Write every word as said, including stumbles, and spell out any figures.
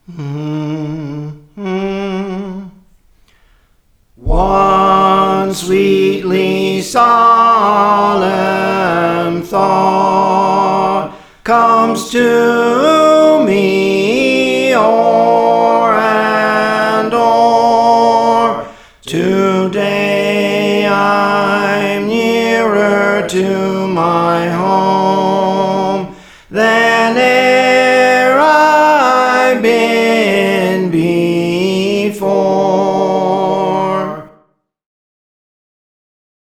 Mm-hmm. One sweetly solemn thought comes to me o'er and o'er. Today I'm nearer to my home than